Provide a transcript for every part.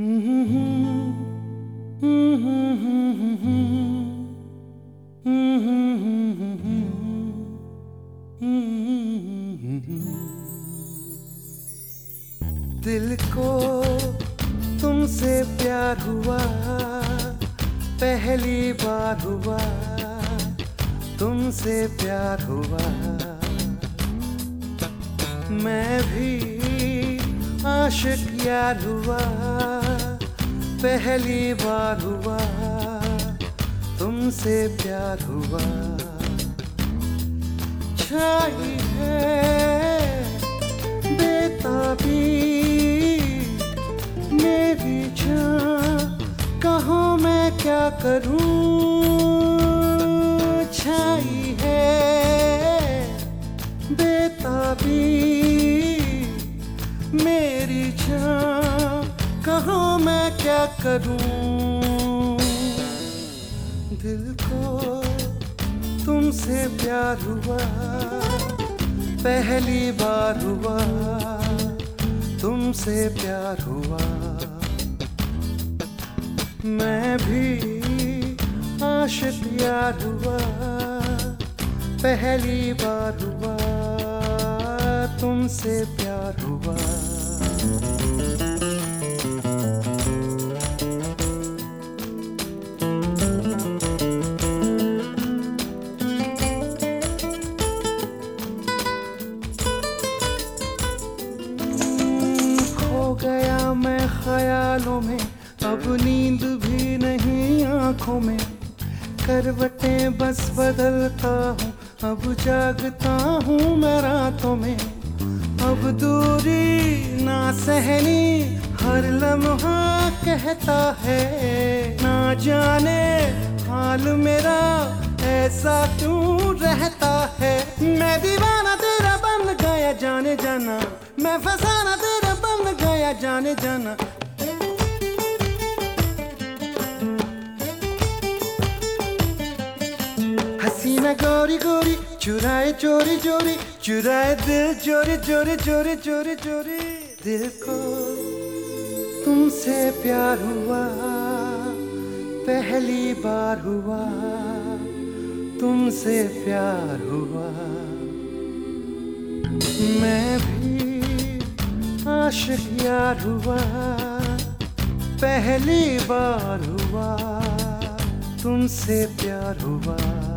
दिल को तुमसे प्यार हुआ, पहली बार हुआ, तुमसे प्यार हुआ। मैं भी आशिक यार हुआ, पहली बार हुआ, तुमसे प्यार हुआ। छाई है बेताबी मेरी जान, कहाँ मैं क्या करूं। छाई है बेताबी मेरी जान, कहाँ मैं क्या करूं। दिल को तुमसे प्यार हुआ, पहली बार हुआ, तुमसे प्यार हुआ। मैं भी आशिक यार हुआ, पहली बार हुआ, तुमसे प्यार हुआ। गया मैं ख्यालों में, अब नींद भी नहीं आंखों में। करवटें बस बदलता हूँ, अब जागता हूँ मैं रातों में। अब दूरी ना सहनी, हर लम्हा कहता है। ना जाने हाल मेरा ऐसा क्यों रहता है। मैं दीवाना तेरा बन गया जाने जाना, मैं फसाना तेरा बन गया जाने जाना। हसीना गोरी गोरी चुराए चोरी चोरी, चुराए दिल चोरी चोरी चोरी चोरी चोरी। दिल को तुमसे प्यार हुआ, पहली बार हुआ, तुमसे प्यार हुआ। मैं भी आशिक यार हुआ, पहली बार हुआ, तुमसे प्यार हुआ।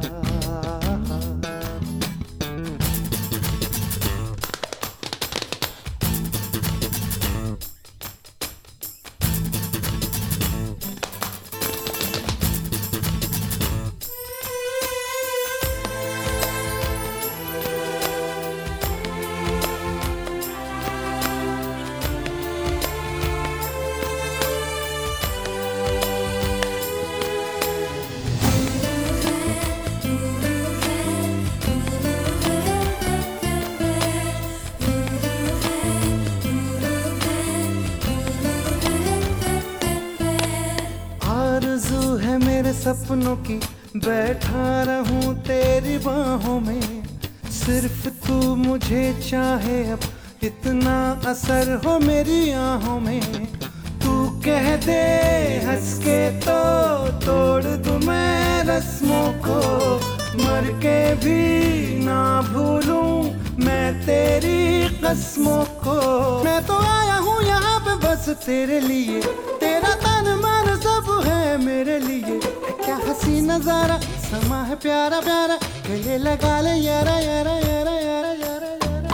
आरज़ू है मेरे सपनों की, बैठा रहूं तेरी बाहों में। सिर्फ तू मुझे चाहे, अब इतना असर हो मेरी आहों में। तू कह दे हंस के तो तोड़ दूं मैं रस्मों को। मर के भी ना भूलूं मैं तेरी कसमों को। मैं तो आया हूँ यहाँ पे बस तेरे लिए, तेरा तन मन सब है मेरे लिए। क्या हसी नजारा, समा है प्यारा प्यारा, गले लगा ले यारा यारा यारा यारा यारा यारा।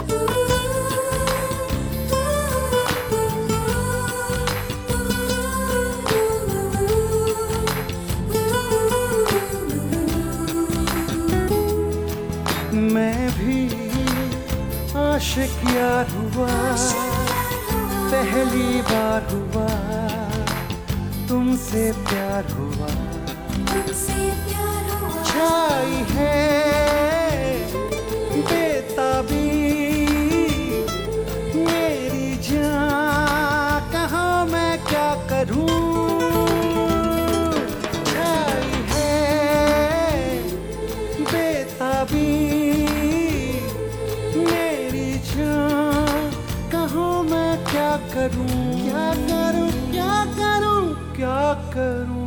मैं भी आशिक यार हुआ, पहली बार हुआ, तुमसे प्यार हुआ। छाई है बेताबी मेरी जान, कहाँ मैं क्या करूं। छाई है बेताबी मेरी जान, कहाँ मैं क्या करूं, क्या करूं, क्या करूं। करूं।